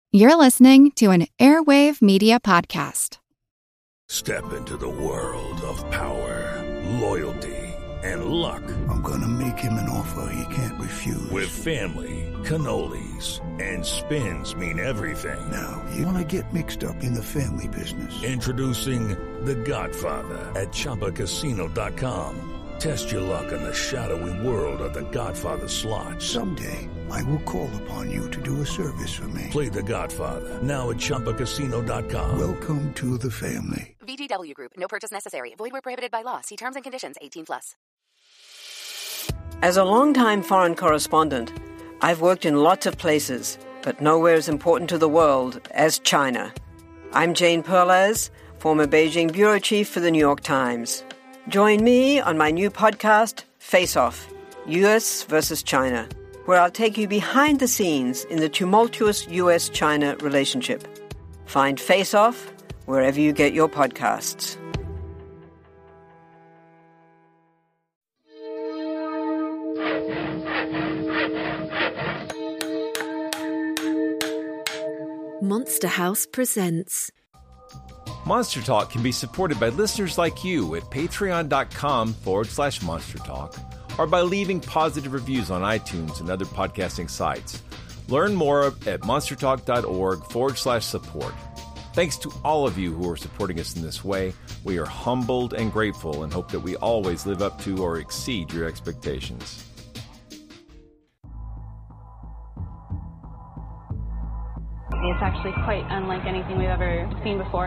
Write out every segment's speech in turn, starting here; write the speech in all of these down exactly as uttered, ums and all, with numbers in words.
You're listening to an Airwave Media Podcast. Step into the world of power, loyalty, and luck. I'm gonna make him an offer he can't refuse. With family, cannolis, and spins mean everything. Now, you wanna get mixed up in the family business. Introducing The Godfather at Chumba Casino dot com. Test your luck in the shadowy world of The Godfather slot. Someday, I will call upon you to do a service for me. Play The Godfather, now at Chumba Casino dot com. Welcome to the family. V G W Group. No purchase necessary. Void where prohibited by law. See terms and conditions. eighteen plus. As a longtime foreign correspondent, I've worked in lots of places, but nowhere as important to the world as China. I'm Jane Perlez, former Beijing bureau chief for the New York Times. Join me on my new podcast, Face Off, U S versus China, where I'll take you behind the scenes in the tumultuous U S China relationship. Find Face Off wherever you get your podcasts. Monster House presents. Monster Talk can be supported by listeners like you at patreon.com forward slash Monster Talk or by leaving positive reviews on iTunes and other podcasting sites. Learn more at monstertalk.org forward slash support. Thanks to all of you who are supporting us in this way. We are humbled and grateful and hope that we always live up to or exceed your expectations. It's actually quite unlike anything we've ever seen before.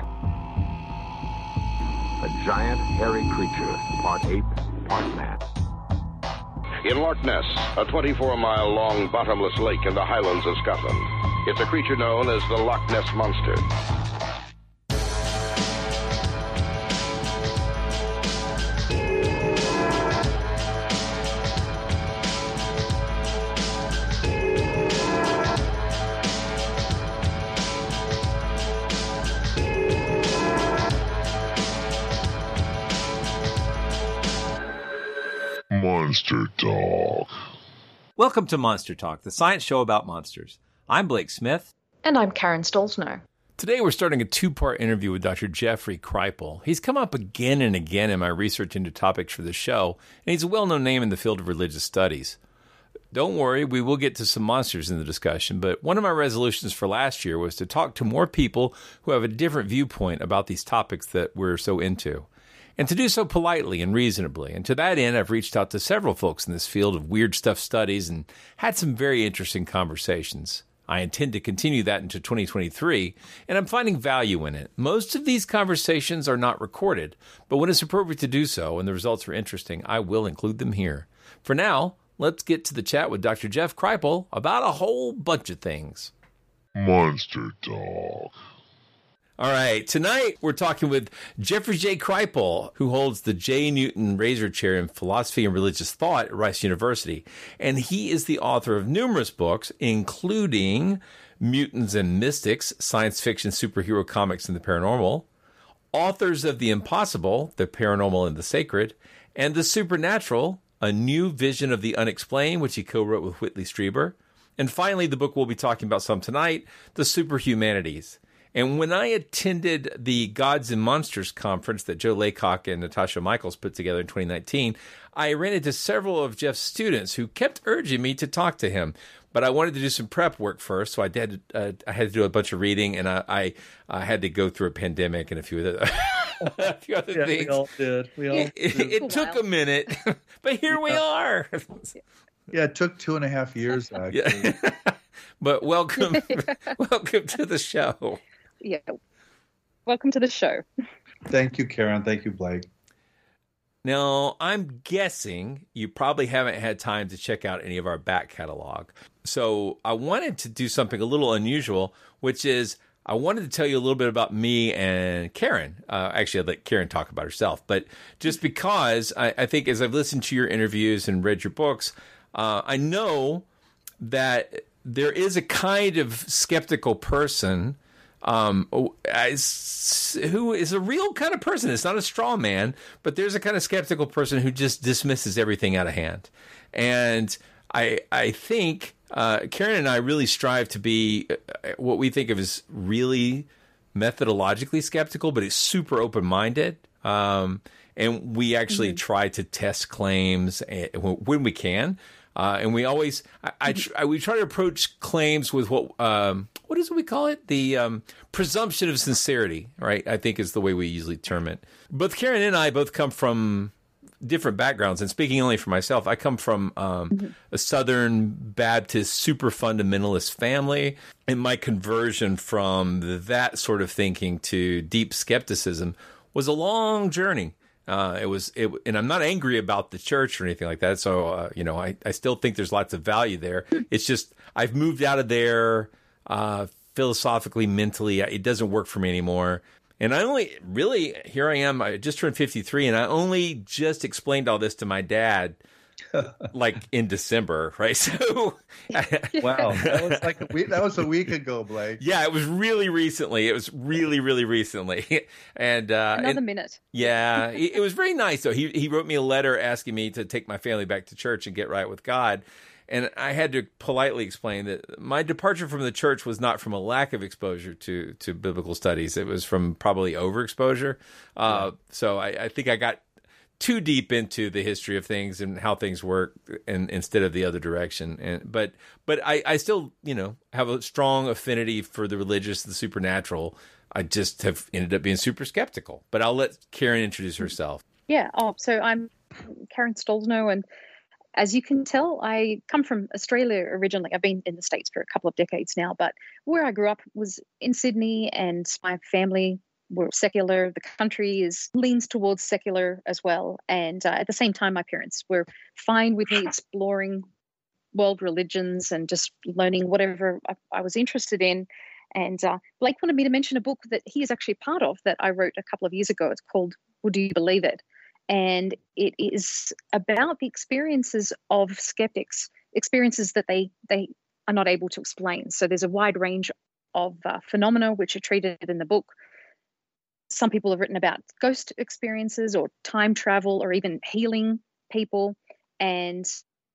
A giant, hairy creature, part ape, part man. In Loch Ness, a twenty-four mile long bottomless lake in the Highlands of Scotland. It's a creature known as the Loch Ness Monster. Monster Talk. Welcome to Monster Talk, the science show about monsters. I'm Blake Smith. And I'm Karen Stolzno. Today we're starting a two-part interview with Doctor Jeffrey Kripal. He's come up again and again in my research into topics for the show, and he's a well-known name in the field of religious studies. Don't worry, we will get to some monsters in the discussion, but one of my resolutions for last year was to talk to more people who have a different viewpoint about these topics that we're so into, and to do so politely and reasonably. And to that end, I've reached out to several folks in this field of weird stuff studies and had some very interesting conversations. I intend to continue that into twenty twenty-three, and I'm finding value in it. Most of these conversations are not recorded, but when it's appropriate to do so and the results are interesting, I will include them here. For now, let's get to the chat with Doctor Jeff Kripal about a whole bunch of things. Monster Talk. All right, tonight we're talking with Jeffrey J. Kripal, who holds the J. Newton Razor Chair in Philosophy and Religious Thought at Rice University. And he is the author of numerous books, including Mutants and Mystics, Science Fiction, Superhero Comics, and the Paranormal, Authors of the Impossible, The Paranormal and the Sacred, and The Supernatural, A New Vision of the Unexplained, which he co-wrote with Whitley Strieber. And finally, the book we'll be talking about some tonight, The Superhumanities. And when I attended the Gods and Monsters conference that Joe Laycock and Natasha Michaels put together in twenty nineteen, I ran into several of Jeff's students who kept urging me to talk to him. But I wanted to do some prep work first, so I did. Uh, I had to do a bunch of reading, and I, I, I had to go through a pandemic and a few other, a few other yeah, things. We all did. We all it, did. It, it took a minute, but here yeah. we are. Yeah, it took two and a half years, actually. Yeah. But welcome, welcome to the show. Yeah. Welcome to the show. Thank you, Karen. Thank you, Blake. Now, I'm guessing you probably haven't had time to check out any of our back catalog. So I wanted to do something a little unusual, which is I wanted to tell you a little bit about me and Karen. Uh, actually, I'd let Karen talk about herself. But just because I, I think as I've listened to your interviews and read your books, uh, I know that there is a kind of skeptical person Um, who is a real kind of person. It's not a straw man, but there's a kind of skeptical person who just dismisses everything out of hand. And I I think uh, Karen and I really strive to be what we think of as really methodologically skeptical, but it's super open-minded. Um, and we actually mm-hmm. try to test claims when we can. Uh, and we always, I, I, I, we try to approach claims with what, um, what is it we call it? The um, presumption of sincerity, right? I think is the way we usually term it. Both Karen and I both come from different backgrounds. And speaking only for myself, I come from um, mm-hmm. a Southern Baptist, super fundamentalist family. And my conversion from that sort of thinking to deep skepticism was a long journey. Uh, it was, it, and I'm not angry about the church or anything like that. So, uh, you know, I, I still think there's lots of value there. It's just, I've moved out of there, uh, philosophically, mentally. It doesn't work for me anymore. And I only really, here I am, I just turned fifty-three, and I only just explained all this to my dad, like in December, right? So, wow, that was like a week, that was a week ago, Blake. Yeah, it was really recently. It was really, really recently, and uh, another and, minute. Yeah, it, it was very nice. Though he he wrote me a letter asking me to take my family back to church and get right with God, and I had to politely explain that my departure from the church was not from a lack of exposure to to biblical studies. It was from probably overexposure. Uh, yeah. So I, I think I got too deep into the history of things and how things work, and instead of the other direction. And but but I, I still, you know, have a strong affinity for the religious, the supernatural. I just have ended up being super skeptical. But I'll let Karen introduce herself. Yeah. Oh, so I'm Karen Stolzno, and as you can tell, I come from Australia originally. I've been in the States for a couple of decades now, but where I grew up was in Sydney, and my family were secular. The country is leans towards secular as well. And uh, at the same time, my parents were fine with me exploring world religions and just learning whatever I, I was interested in. And uh, Blake wanted me to mention a book that he is actually part of that I wrote a couple of years ago. It's called Would You Believe It? And it is about the experiences of skeptics, experiences that they, they are not able to explain. So there's a wide range of uh, phenomena which are treated in the book. Some people have written about ghost experiences or time travel or even healing people, and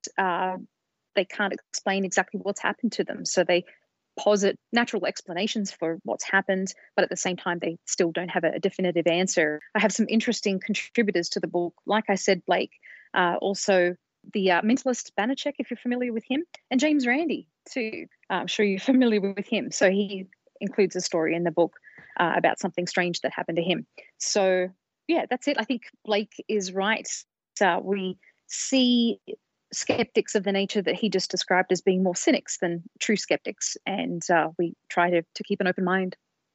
uh, they can't explain exactly what's happened to them. So they posit natural explanations for what's happened, but at the same time, they still don't have a, a definitive answer. I have some interesting contributors to the book. Like I said, Blake, uh, also the uh, mentalist Banachek, if you're familiar with him, and James Randi, too. I'm sure you're familiar with him. So he includes a story in the book Uh, about something strange that happened to him. So, yeah, that's it. I think Blake is right. Uh, we see skeptics of the nature that he just described as being more cynics than true skeptics, and uh, we try to, to keep an open mind.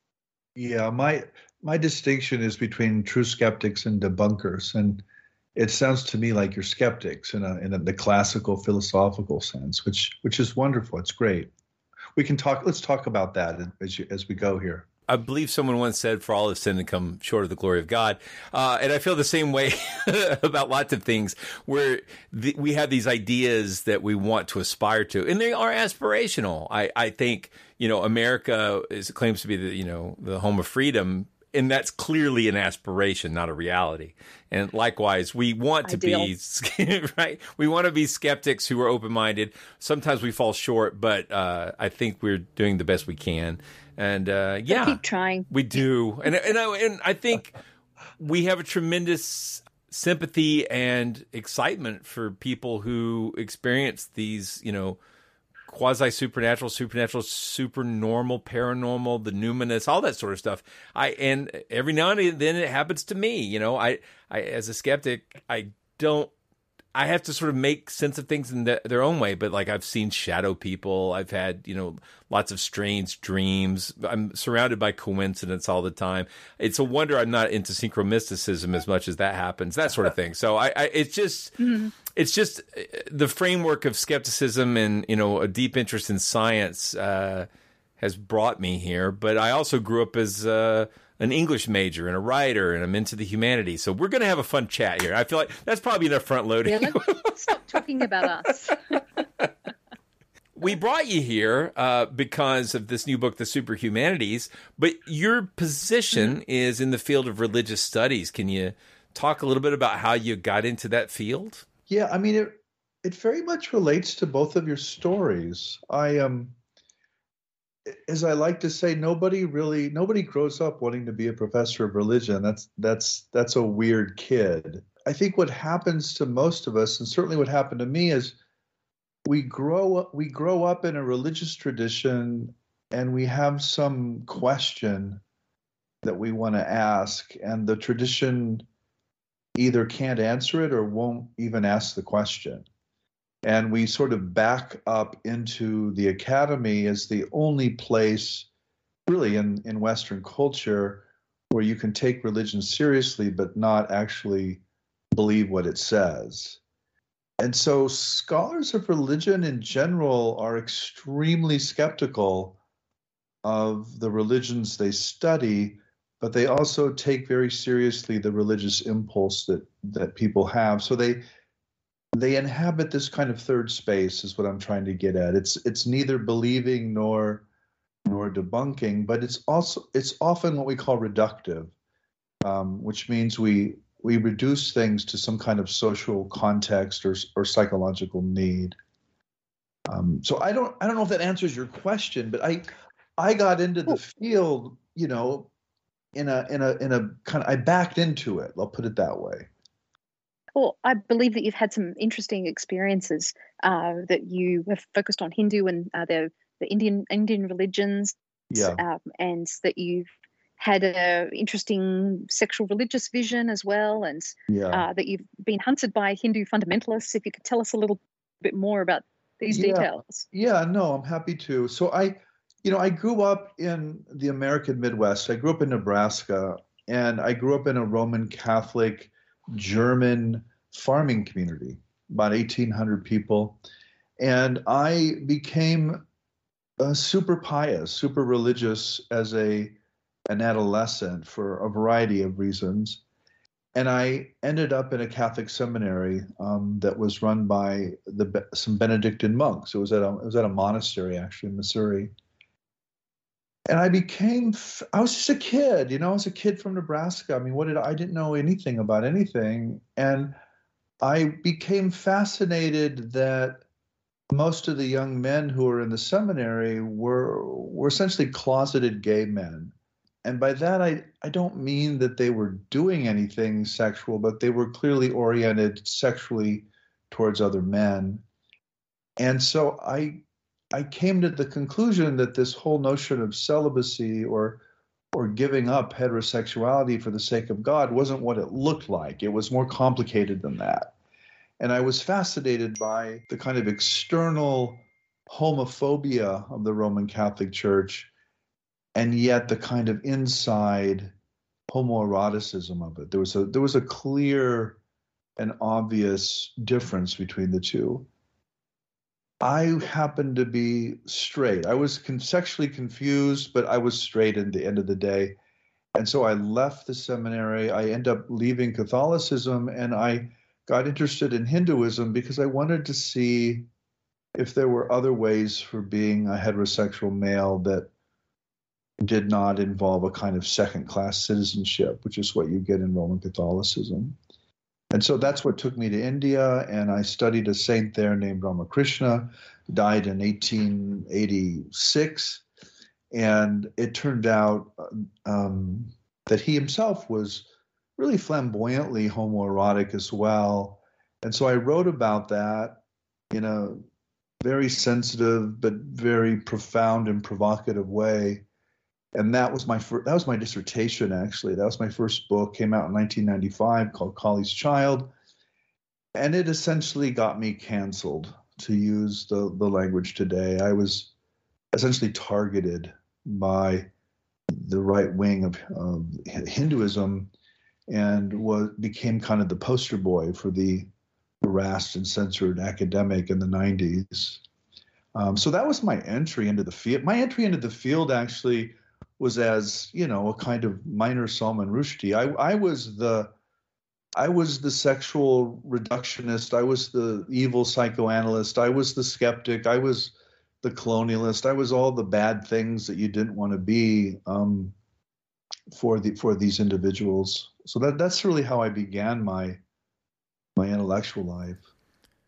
Yeah, my my distinction is between true skeptics and debunkers, and it sounds to me like you're skeptics in a, in a, the classical philosophical sense, which which is wonderful. It's great. We can talk. Let's talk about that as you, as we go here. I believe someone once said, for all have sinned and come short of the glory of God. Uh, and I feel the same way about lots of things where the, we have these ideas that we want to aspire to, and they are aspirational. I, I think, you know, America is, claims to be the, you know, the home of freedom. And that's clearly an aspiration, not a reality. And likewise, we want to Ideal. be, right? We want to be skeptics who are open-minded. Sometimes we fall short, but uh, I think we're doing the best we can. And uh, yeah, keep trying. We do. And, and, I, and I think we have a tremendous sympathy and excitement for people who experience these, you know, quasi-supernatural, supernatural, supernormal, paranormal, the numinous, all that sort of stuff. I and every now and then it happens to me. You know, I, I as a skeptic, I don't. I have to sort of make sense of things in the, their own way. But like I've seen shadow people. I've had, you know, lots of strange dreams. I'm surrounded by coincidence all the time. It's a wonder I'm not into synchromysticism as much as that happens. That sort of thing. So I, I it's just. Mm-hmm. It's just the framework of skepticism and, you know, a deep interest in science uh, has brought me here. But I also grew up as uh, an English major and a writer, and I'm into the humanities. So we're going to have a fun chat here. I feel like that's probably enough front loading. Yeah, let's stop talking about us. We brought you here uh, because of this new book, The Superhumanities. But your position mm-hmm. is in the field of religious studies. Can you talk a little bit about how you got into that field? Yeah, I mean, it it very much relates to both of your stories. I um, as I like to say, nobody really nobody grows up wanting to be a professor of religion. That's that's that's a weird kid. I think what happens to most of us, and certainly what happened to me, is we grow up we grow up in a religious tradition, and we have some question that we want to ask, and the tradition either can't answer it or won't even ask the question. And we sort of back up into the academy as the only place really in, in Western culture where you can take religion seriously but not actually believe what it says. And so scholars of religion in general are extremely skeptical of the religions they study, but they also take very seriously the religious impulse that that people have. So they they inhabit this kind of third space, is what I'm trying to get at. It's it's neither believing nor nor debunking, but it's also it's often what we call reductive, um, which means we we reduce things to some kind of social context or or psychological need. Um, so I don't I don't know if that answers your question, but I I got into the field, you know, in a in a in a kind of I backed into it. I'll put it that way. Well, I believe that you've had some interesting experiences, uh, that you have focused on Hindu and uh, the the Indian Indian religions, yeah, um, and that you've had a interesting sexual religious vision as well, and yeah. uh, that you've been hunted by Hindu fundamentalists. If you could tell us a little bit more about these yeah. details. Yeah, no, I'm happy to. So I, you know, I grew up in the American Midwest. I grew up in Nebraska, and I grew up in a Roman Catholic German farming community, about eighteen hundred people. And I became uh, super pious, super religious as a an adolescent for a variety of reasons. And I ended up in a Catholic seminary um, that was run by the some Benedictine monks. It was at a it was at a monastery actually in Missouri. And I became, I was just a kid, you know, I was a kid from Nebraska. I mean, what did I, I didn't know anything about anything. And I became fascinated that most of the young men who were in the seminary were were essentially closeted gay men. And by that, I, I don't mean that they were doing anything sexual, but they were clearly oriented sexually towards other men. And so I I came to the conclusion that this whole notion of celibacy or or giving up heterosexuality for the sake of God wasn't what it looked like. It was more complicated than that. And I was fascinated by the kind of external homophobia of the Roman Catholic Church, and yet the kind of inside homoeroticism of it. There was a there was a clear and obvious difference between the two. I happened to be straight. I was con- sexually confused, but I was straight at the end of the day. And so I left the seminary. I ended up leaving Catholicism, and I got interested in Hinduism because I wanted to see if there were other ways for being a heterosexual male that did not involve a kind of second-class citizenship, which is what you get in Roman Catholicism. And so that's what took me to India, and I studied a saint there named Ramakrishna, died in eighteen eighty-six, and it turned out um, that he himself was really flamboyantly homoerotic as well. And so I wrote about that in a very sensitive but very profound and provocative way. And that was my first, that was my dissertation, actually. That was my first book, came out in nineteen ninety-five, called Kali's Child. And it essentially got me canceled, to use the, the language today. I was essentially targeted by the right wing of um, Hinduism, and was became kind of the poster boy for the harassed and censored academic in the nineties. Um, so that was my entry into the field. My entry into the field actually was as, you know, a kind of minor Salman Rushdie. I, I was the, I was the sexual reductionist. I was the evil psychoanalyst. I was the skeptic. I was the colonialist. I was all the bad things that you didn't want to be um, for the for these individuals. So that that's really how I began my my intellectual life.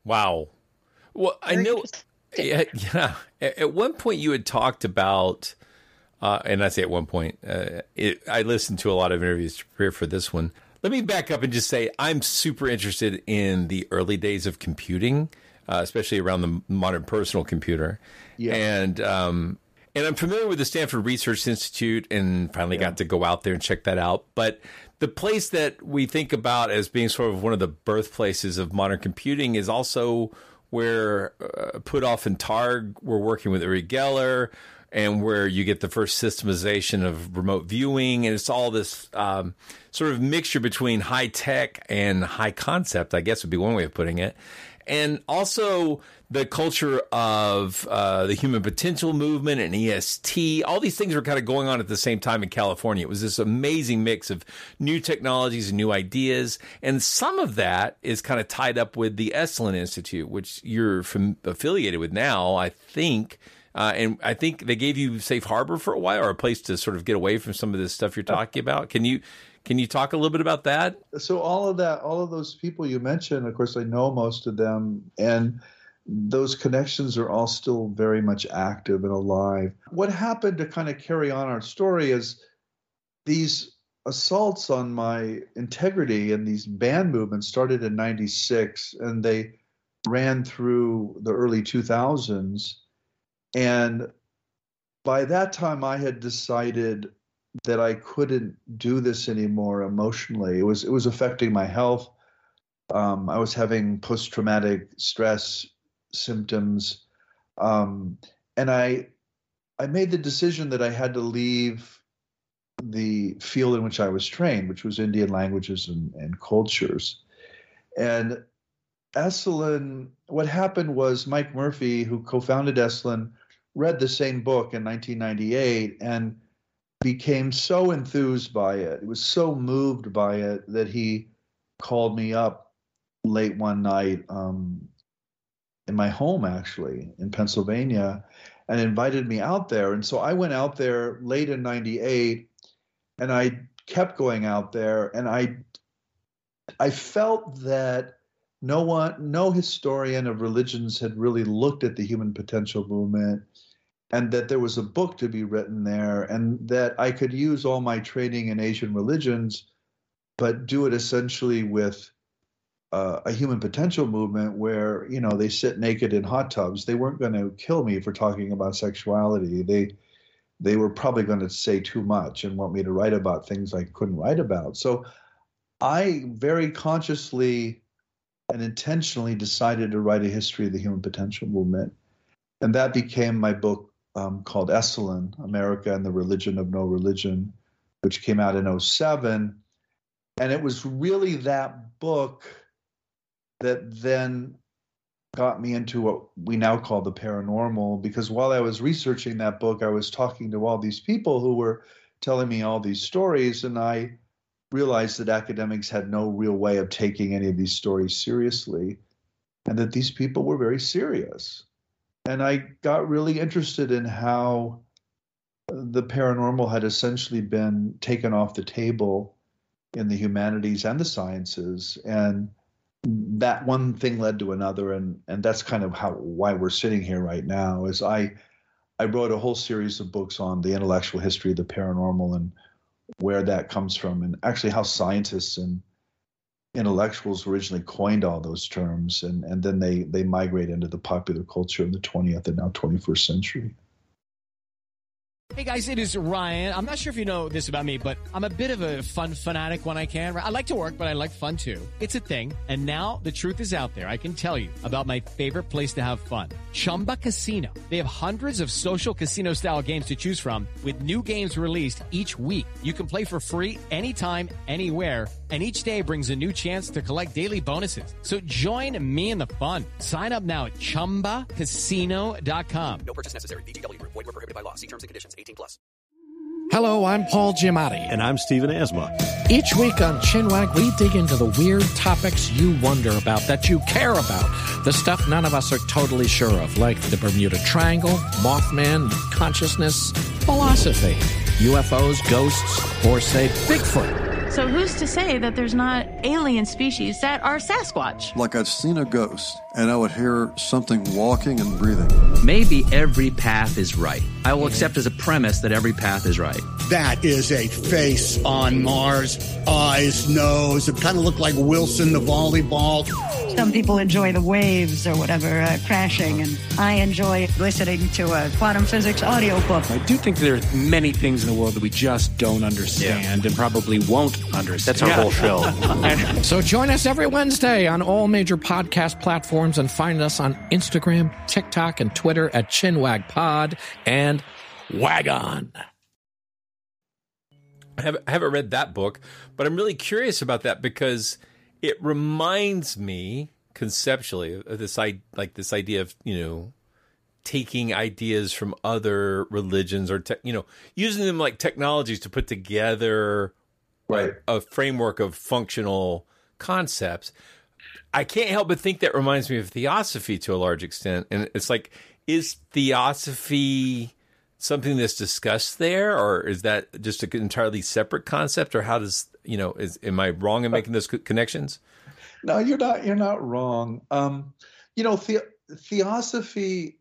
Wow. Well, I Very know. Yeah, yeah. At one point, you had talked about, uh, and I say at one point, uh, it, I listened to a lot of interviews to prepare for this one. Let me back up and just say I'm super interested in the early days of computing, uh, especially around the modern personal computer. Yeah. And um, and I'm familiar with the Stanford Research Institute, and finally yeah. got to go out there and check that out. But the place that we think about as being sort of one of the birthplaces of modern computing is also where uh, Puthoff and Targ were working with Uri Geller, and where you get the first systemization of remote viewing. And it's all this um, sort of mixture between high tech and high concept, I guess would be one way of putting it. And also the culture of uh, the human potential movement and E S T. All these things were kind of going on at the same time in California. It was this amazing mix of new technologies and new ideas. And some of that is kind of tied up with the Esalen Institute, which you're fam- affiliated with now, I think. Uh, and I think they gave you safe harbor for a while, or a place to sort of get away from some of this stuff you're talking about. Can you can you talk a little bit about that? So all of that, all of those people you mentioned, of course, I know most of them, and those connections are all still very much active and alive. What happened to kind of carry on our story is these assaults on my integrity and these ban movements started in ninety-six, and they ran through the early two thousands. And by that time, I had decided that I couldn't do this anymore emotionally. It was it was affecting my health. Um, I was having post-traumatic stress symptoms, um, and I I made the decision that I had to leave the field in which I was trained, which was Indian languages and, and cultures. And Esalen, what happened was Mike Murphy, who co-founded Esalen, read the same book in nineteen ninety-eight and became so enthused by it. He was so moved by it that he called me up late one night um, in my home, actually, in Pennsylvania, and invited me out there. And so I went out there late in ninety-eight, and I kept going out there, and I I felt that no one, no historian of religions had really looked at the human potential movement, and that there was a book to be written there, and that I could use all my training in Asian religions, but do it essentially with uh, a human potential movement where, you know, they sit naked in hot tubs. They weren't going to kill me for talking about sexuality. They they were probably going to say too much and want me to write about things I couldn't write about. So I very consciously and intentionally decided to write a history of the human potential movement. And that became my book um, called Esalen, America and the Religion of No Religion, which came out in oh seven. And it was really that book that then got me into what we now call the paranormal, because while I was researching that book, I was talking to all these people who were telling me all these stories, and I realized that academics had no real way of taking any of these stories seriously, and that these people were very serious. And I got really interested in how the paranormal had essentially been taken off the table in the humanities and the sciences. And that one thing led to another. And, and that's kind of how, why we're sitting here right now, is I, I wrote a whole series of books on the intellectual history of the paranormal and where that comes from, and actually how scientists and intellectuals originally coined all those terms, and, and then they, they migrate into the popular culture in the twentieth and now twenty-first century. Hey guys, it is Ryan. I'm not sure if you know this about me, but I'm a bit of a fun fanatic when I can. I like to work, but I like fun too. It's a thing. And now the truth is out there. I can tell you about my favorite place to have fun. Chumba Casino. They have hundreds of social casino style games to choose from, with new games released each week. You can play for free anytime, anywhere. And each day brings a new chance to collect daily bonuses. So join me in the fun. Sign up now at chumba casino dot com. No purchase necessary. V G W Group. Void where prohibited by law. See terms and conditions. eighteen plus. Hello, I'm Paul Giamatti. And I'm Stephen Asma. Each week on Chinwag, we dig into the weird topics you wonder about, that you care about. The stuff none of us are totally sure of, like the Bermuda Triangle, Mothman, consciousness, philosophy, U F Os, ghosts, or, say, Bigfoot. So who's to say that there's not alien species that are Sasquatch? Like I'd seen a ghost, and I would hear something walking and breathing. Maybe every path is right. I will accept as a premise that every path is right. That is a face on Mars. Eyes, nose. It kind of looked like Wilson the volleyball. Some people enjoy the waves or whatever uh, crashing, and I enjoy listening to a quantum physics audiobook. I do think there are many things in the world that we just don't understand yeah. and probably won't understand. That's our whole show. So join us every Wednesday on all major podcast platforms and find us on Instagram, TikTok, and Twitter at ChinwagPod and Wagon. I haven't, I haven't read that book, but I'm really curious about that because it reminds me conceptually of this, like this idea of, you know, taking ideas from other religions or, te- you know, using them like technologies to put together right. a, a framework of functional concepts. I can't help but think that reminds me of theosophy to a large extent. And it's like, is theosophy something that's discussed there, or is that just an entirely separate concept, or how does, you know, is, am I wrong in making those connections? No, you're not, you're not wrong. Um, you know, the, theosophy,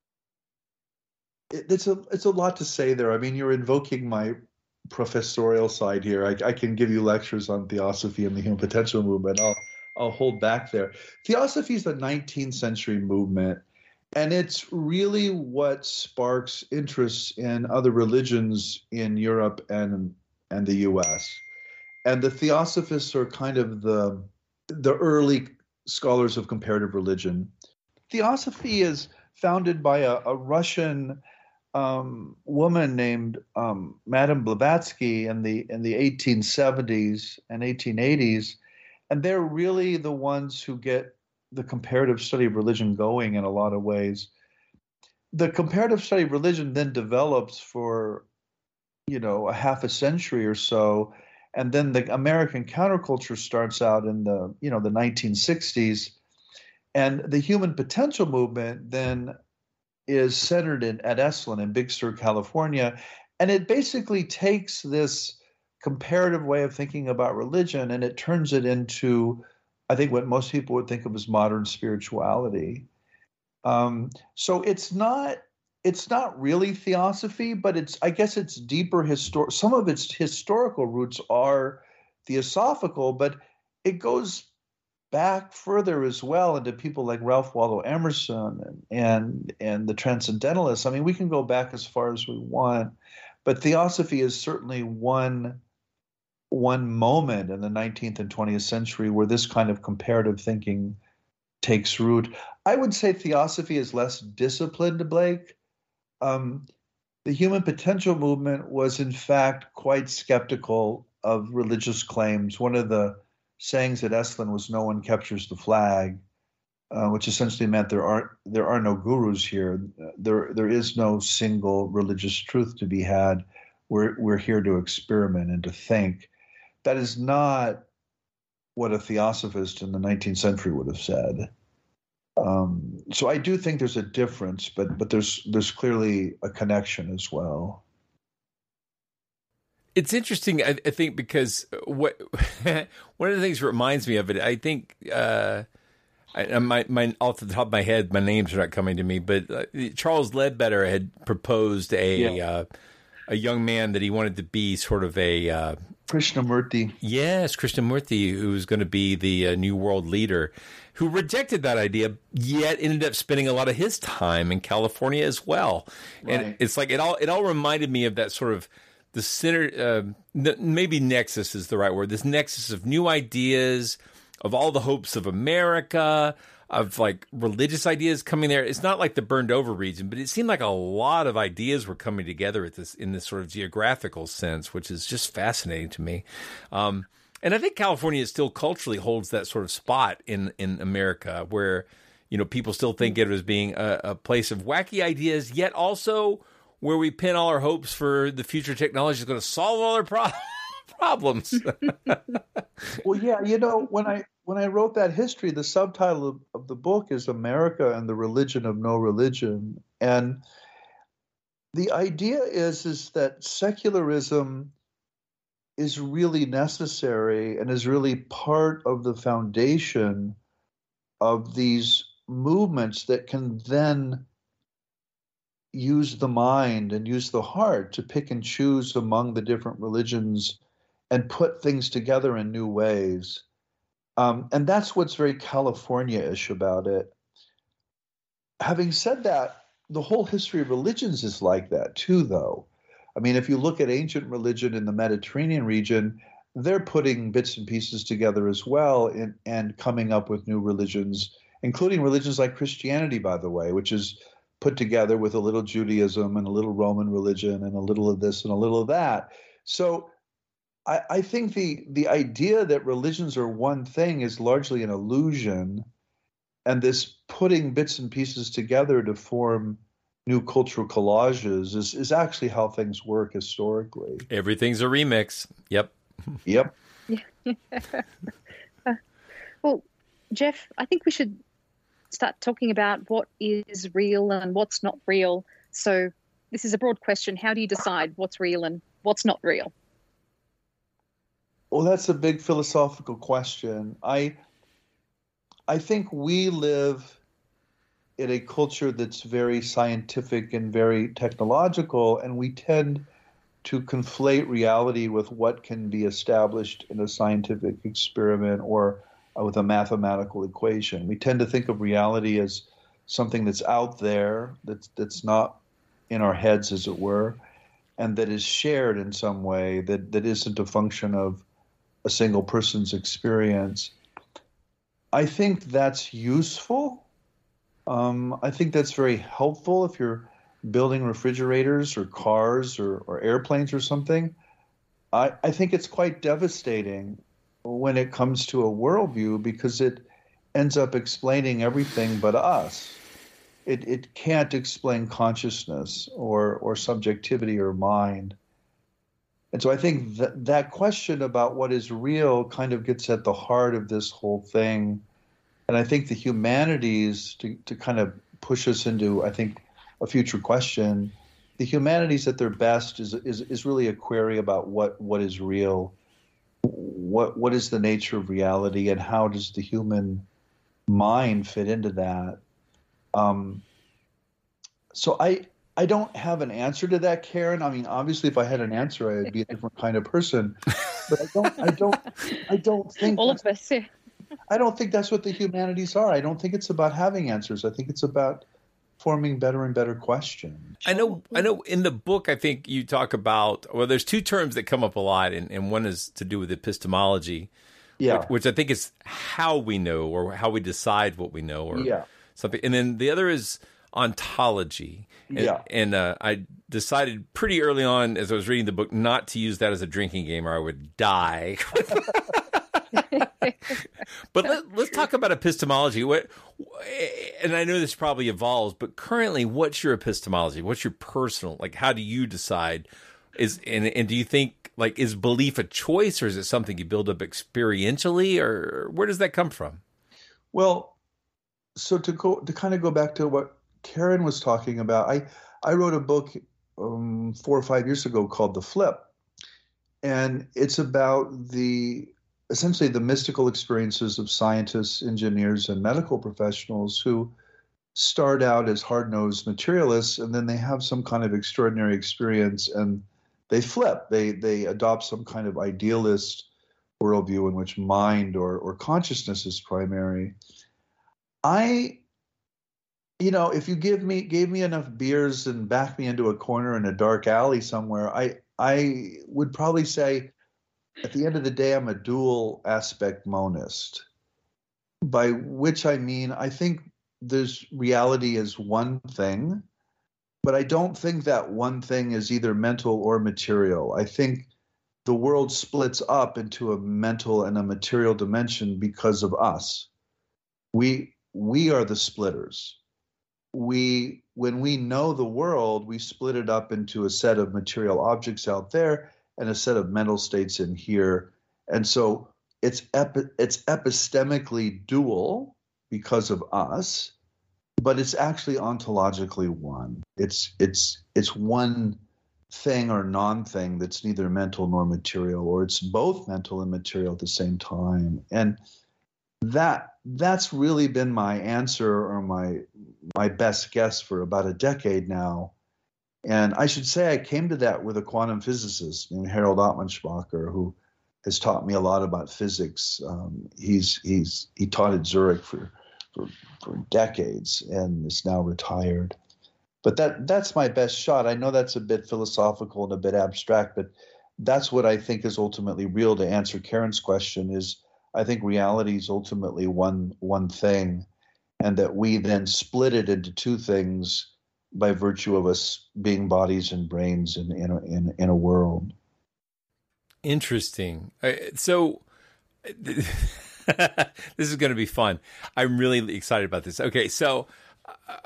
it, it's a, it's a lot to say there. I mean, you're invoking my professorial side here. I, I can give you lectures on theosophy and the human potential movement. I'll, I'll hold back there. Theosophy is a nineteenth century movement. And it's really what sparks interest in other religions in Europe and and the U S. And the theosophists are kind of the the early scholars of comparative religion. Theosophy is founded by a, a Russian um, woman named um, Madame Blavatsky in the in the eighteen seventies and eighteen eighties, and they're really the ones who get the comparative study of religion going in a lot of ways. The comparative study of religion then develops for, you know, a half a century or so. And then the American counterculture starts out in the, you know, the nineteen sixties. And the human potential movement then is centered in, at Esalen in Big Sur, California. And it basically takes this comparative way of thinking about religion and it turns it into, I think, what most people would think of as modern spirituality. Um, so it's not it's not really theosophy, but it's I guess it's deeper histor. Some of its historical roots are theosophical, but it goes back further as well into people like Ralph Waldo Emerson and and and the Transcendentalists. I mean, we can go back as far as we want, but theosophy is certainly one. one moment in the nineteenth and twentieth century where this kind of comparative thinking takes root. I would say theosophy is less disciplined, Blake. Um, the human potential movement was in fact quite skeptical of religious claims. One of the sayings at Esalen was "no one captures the flag," uh, which essentially meant there aren't there are no gurus here. There there is no single religious truth to be had. We're we're here to experiment and to think. That is not what a theosophist in the nineteenth century would have said. Um, so I do think there's a difference, but but there's there's clearly a connection as well. It's interesting, I, I think, because what one of the things that reminds me of it, I think, uh, I, my, my off the top of my head, my names are not coming to me, but uh, Charles Ledbetter had proposed a yeah. uh, a young man that he wanted to be sort of a uh, Krishnamurti. Yes, Krishnamurti, who was going to be the uh, new world leader, who rejected that idea, yet ended up spending a lot of his time in California as well. Right. And it's like it all it all reminded me of that sort of the center, uh, maybe nexus is the right word. This nexus of new ideas, of all the hopes of America, of like religious ideas coming there. It's not like the burned over region, but it seemed like a lot of ideas were coming together at this in this sort of geographical sense, which is just fascinating to me. Um, and I think California still culturally holds that sort of spot in, in America where, you know, people still think of it as being a, a place of wacky ideas, yet also where we pin all our hopes for the future technology is going to solve all our pro- problems. Well, yeah, you know, when I when I wrote that history, the subtitle of, of the book is America and the Religion of No Religion. And the idea is, is that secularism is really necessary and is really part of the foundation of these movements that can then use the mind and use the heart to pick and choose among the different religions and put things together in new ways. Um, and that's what's very California-ish about it. Having said that, the whole history of religions is like that too, though. I mean, if you look at ancient religion in the Mediterranean region, they're putting bits and pieces together as well in, and coming up with new religions, including religions like Christianity, by the way, which is put together with a little Judaism and a little Roman religion and a little of this and a little of that. So I, I think the, the idea that religions are one thing is largely an illusion, and this putting bits and pieces together to form new cultural collages is, is actually how things work historically. Everything's a remix. Yep. Yep. uh, well, Jeff, I think we should start talking about what is real and what's not real. So this is a broad question. How do you decide what's real and what's not real? Well, that's a big philosophical question. I I think we live in a culture that's very scientific and very technological, and we tend to conflate reality with what can be established in a scientific experiment or with a mathematical equation. We tend to think of reality as something that's out there, that's that's not in our heads, as it were, and that is shared in some way, that, that isn't a function of a single person's experience. I think that's useful. Um, I think that's very helpful if you're building refrigerators or cars or, or airplanes or something. I, I think it's quite devastating when it comes to a worldview because it ends up explaining everything but us. It it can't explain consciousness or or subjectivity or mind. And so I think that that question about what is real kind of gets at the heart of this whole thing. And I think the humanities, to, to kind of push us into, I think, a future question, the humanities at their best is is, is really a query about what, what is real, what what is the nature of reality, and how does the human mind fit into that. Um, so I I don't have an answer to that, Karen. I mean, obviously, if I had an answer, I'd be a different kind of person. But I don't I don't I don't think all of us. Yeah. I don't think that's what the humanities are. I don't think it's about having answers. I think it's about forming better and better questions. I know I know in the book, I think you talk about, well, there's two terms that come up a lot, and, and one is to do with epistemology, yeah. which, which I think is how we know or how we decide what we know or yeah. something. And then the other is ontology. And, yeah. and uh, I decided pretty early on as I was reading the book not to use that as a drinking game or I would die. But let, let's talk about epistemology. What, and I know this probably evolves, but currently, what's your epistemology? What's your personal, like, how do you decide? Is and, and do you think, like, is belief a choice, or is it something you build up experientially, or where does that come from? Well, so to go to kind of go back to what Karen was talking about, I I wrote a book um, four or five years ago called The Flip, and it's about the essentially the mystical experiences of scientists, engineers, and medical professionals who start out as hard-nosed materialists, and then they have some kind of extraordinary experience, and they flip. They they adopt some kind of idealist worldview in which mind or or consciousness is primary. I, you know, if you give me gave me enough beers and back me into a corner in a dark alley somewhere, I I would probably say, at the end of the day, I'm a dual aspect monist, by which I mean I think there's reality is one thing, but I don't think that one thing is either mental or material. I think the world splits up into a mental and a material dimension because of us. We we are the splitters. We when we know the world, we split it up into a set of material objects out there and a set of mental states in here. And so it's epi- it's epistemically dual because of us, but it's actually ontologically one. It's it's it's one thing or non-thing that's neither mental nor material, or it's both mental and material at the same time. And that that's really been my answer, or my my best guess, for about a decade now. And I should say I came to that with a quantum physicist named Harold Ottmanspacher, who has taught me a lot about physics. Um, he's he's he taught at Zurich for, for for decades and is now retired. But that that's my best shot. I know that's a bit philosophical and a bit abstract, but that's what I think is ultimately real. To answer Karen's question, is I think reality is ultimately one one thing, and that we then split it into two things by virtue of us being bodies and brains in in a, in, in a world. Interesting. Uh, so this is going to be fun. I'm really excited about this. Okay, so uh,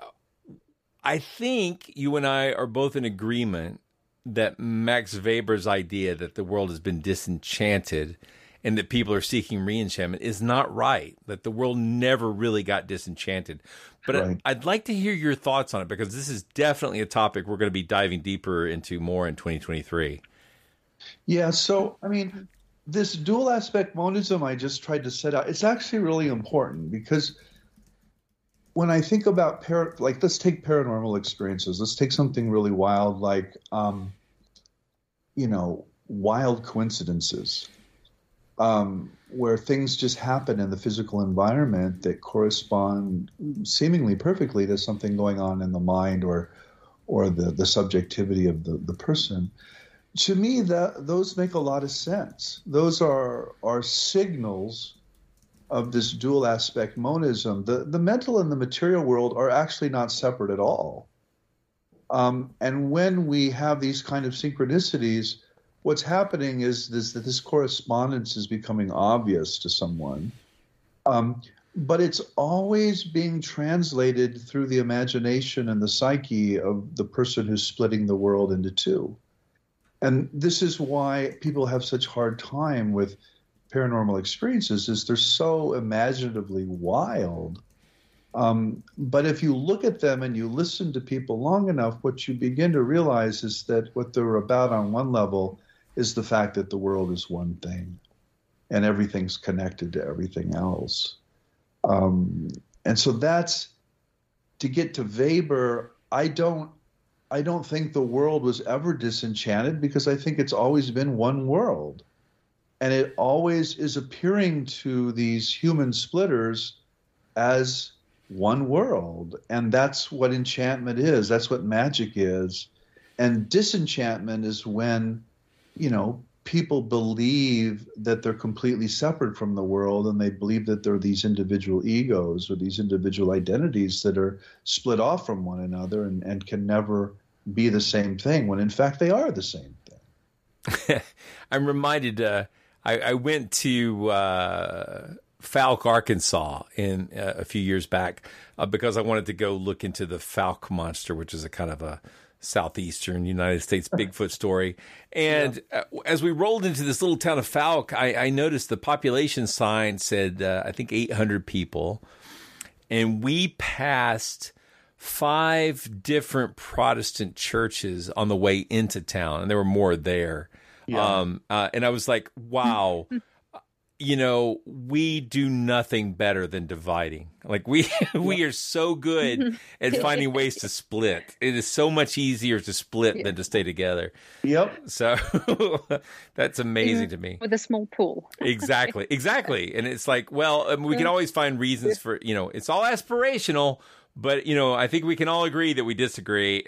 I think you and I are both in agreement that Max Weber's idea that the world has been disenchanted and that people are seeking re-enchantment is not right, that the world never really got disenchanted. But right. I'd like to hear your thoughts on it, because this is definitely a topic we're going to be diving deeper into more in twenty twenty-three. Yeah, so, I mean, this dual aspect monism I just tried to set out, it's actually really important, because when I think about, par- like, let's take paranormal experiences. Let's take something really wild, like, um, you know, wild coincidences, um, where things just happen in the physical environment that correspond seemingly perfectly to something going on in the mind, or or the, the subjectivity of the, the person. To me, that those make a lot of sense. Those are are signals of this dual aspect monism. The the mental and the material world are actually not separate at all. Um, and when we have these kind of synchronicities, what's happening is this, that this correspondence is becoming obvious to someone. Um, but it's always being translated through the imagination and the psyche of the person who's splitting the world into two. And this is why people have such hard time with paranormal experiences, is they're so imaginatively wild. Um, but if you look at them and you listen to people long enough, what you begin to realize is that what they're about on one level is the fact that the world is one thing and everything's connected to everything else. Um, and so that's, to get to Weber, I don't I don't think the world was ever disenchanted, because I think it's always been one world. And it always is appearing to these human splitters as one world. And that's what enchantment is. That's what magic is. And disenchantment is when, you know, people believe that they're completely separate from the world, and they believe that there are these individual egos or these individual identities that are split off from one another and, and can never be the same thing, when in fact they are the same thing. I'm reminded, uh, I, I went to uh, Fouke, Arkansas in uh, a few years back uh, because I wanted to go look into the Fouke monster, which is a kind of a southeastern United States Bigfoot story. And yeah. uh, as we rolled into this little town of Fouke, I, I noticed the population sign said, uh, I think eight hundred people. And we passed five different Protestant churches on the way into town, and there were more there. Yeah. Um, uh, and I was like, wow, you know, we do nothing better than dividing. Like we, we are so good at finding ways to split. It is so much easier to split yeah. than to stay together. Yep. So that's amazing to me. With a small pool. Exactly. Exactly. And it's like, well, I mean, we can always find reasons for, you know, it's all aspirational, but, you know, I think we can all agree that we disagree.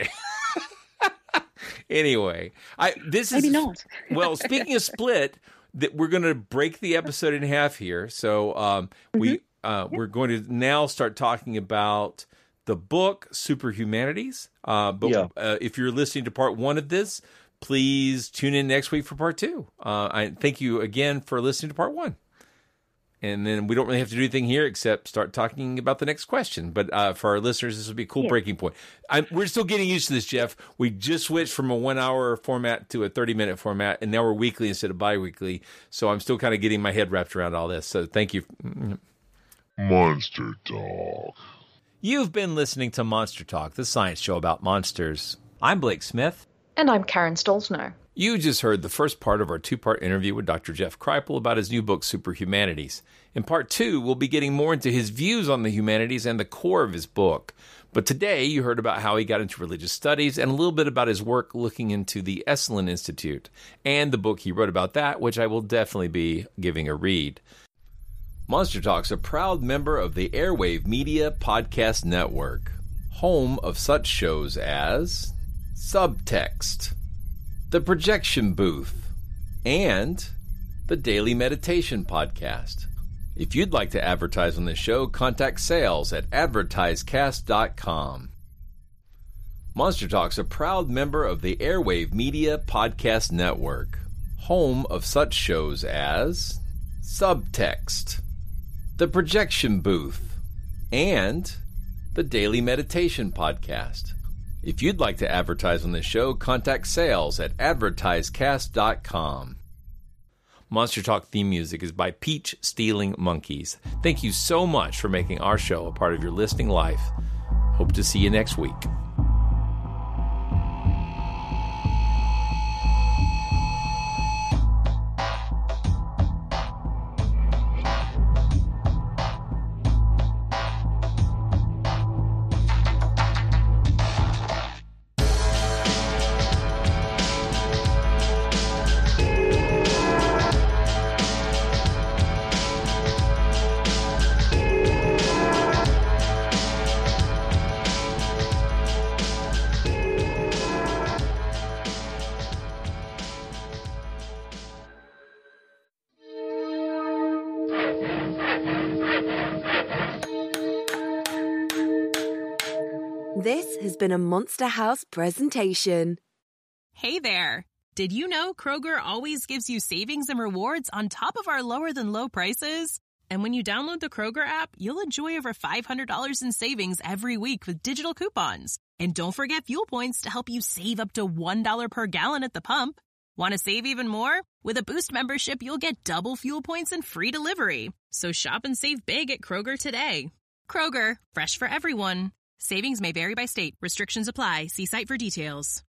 Anyway, I this Maybe is not. Well, speaking of split, that we're going to break the episode in half here. So um, mm-hmm. we uh, we're going to now start talking about the book Superhumanities. Uh, but yeah. uh, if you're listening to part one of this, please tune in next week for part two. Uh, I thank you again for listening to part one. And then we don't really have to do anything here except start talking about the next question. But uh, for our listeners, this will be a cool yeah. breaking point. I'm, we're still getting used to this, Jeff. We just switched from a one-hour format to a thirty-minute format, and now we're weekly instead of bi-weekly. So I'm still kind of getting my head wrapped around all this. So thank you. Monster Talk. You've been listening to Monster Talk, the science show about monsters. I'm Blake Smith. And I'm Karen Stolzno. You just heard the first part of our two-part interview with Doctor Jeff Kripal about his new book, Superhumanities. In part two, we'll be getting more into his views on the humanities and the core of his book. But today, you heard about how he got into religious studies and a little bit about his work looking into the Esalen Institute and the book he wrote about that, which I will definitely be giving a read. Monster Talk's a proud member of the Airwave Media Podcast Network, home of such shows as Subtext, The Projection Booth, and the Daily Meditation Podcast. If you'd like to advertise on this show, contact sales at advertisecast dot com. Monster Talk's a proud member of the Airwave Media Podcast Network, home of such shows as Subtext, The Projection Booth, and the Daily Meditation Podcast. If you'd like to advertise on this show, contact sales at advertisecast dot com. Monster Talk theme music is by Peach Stealing Monkeys. Thank you so much for making our show a part of your listening life. Hope to see you next week. This has been a Monster House presentation. Hey there! Did you know Kroger always gives you savings and rewards on top of our lower-than-low prices? And when you download the Kroger app, you'll enjoy over five hundred dollars in savings every week with digital coupons. And don't forget fuel points to help you save up to one dollar per gallon at the pump. Want to save even more? With a Boost membership, you'll get double fuel points and free delivery. So shop and save big at Kroger today. Kroger, fresh for everyone. Savings may vary by state. Restrictions apply. See site for details.